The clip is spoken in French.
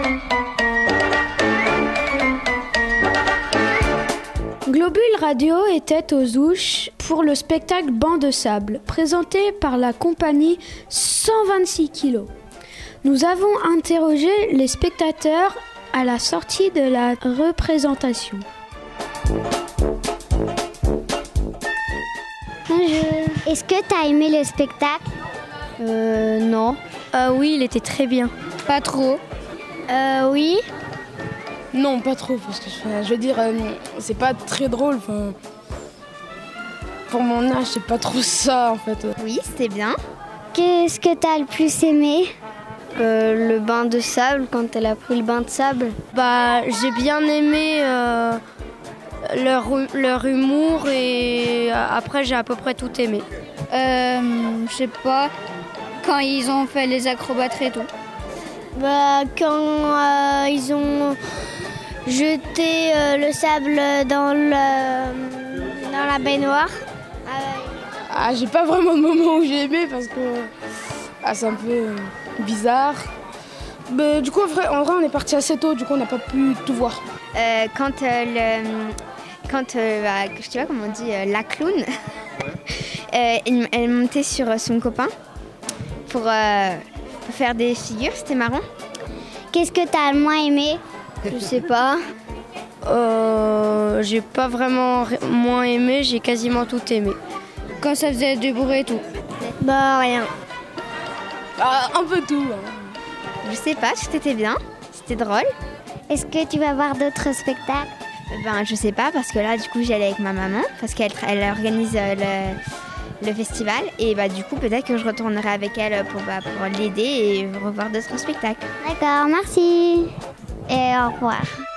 Globule Radio était aux Ouches pour le spectacle Banc de sable, présenté par la compagnie 126 kilos. Nous avons interrogé les spectateurs à la sortie de la représentation. Bonjour. Est-ce que tu as aimé le spectacle ? Non. Oui, il était très bien. Pas trop. Oui. Non, pas trop, parce que je veux dire, c'est pas très drôle. Pour mon âge, c'est pas trop ça en fait. Oui, c'était bien. Qu'est-ce que tu as le plus aimé ? Le bain de sable, quand elle a pris le bain de sable. J'ai bien aimé leur humour et après j'ai à peu près tout aimé. Je sais pas, quand ils ont fait les acrobates et tout. Quand ils ont jeté le sable dans la baignoire. J'ai pas vraiment de moment où j'ai aimé parce que c'est un peu bizarre. Mais du coup, en vrai, on est parti assez tôt, du coup, on n'a pas pu tout voir. Je sais pas comment on dit, la clown, elle montait sur son copain pour faire des figures, c'était marrant. Qu'est-ce que t'as le moins aimé ? Je sais pas. J'ai pas vraiment moins aimé, j'ai quasiment tout aimé. Quand ça faisait du bruit et tout. Rien. Un peu tout. Je sais pas, c'était bien, c'était drôle. Est-ce que tu vas voir d'autres spectacles ? Je sais pas, parce que là, du coup, j'y allais avec ma maman, parce qu'elle organise le festival. Et du coup, peut-être que je retournerai avec elle pour l'aider et revoir d'autres spectacles. D'accord, merci. Et au revoir.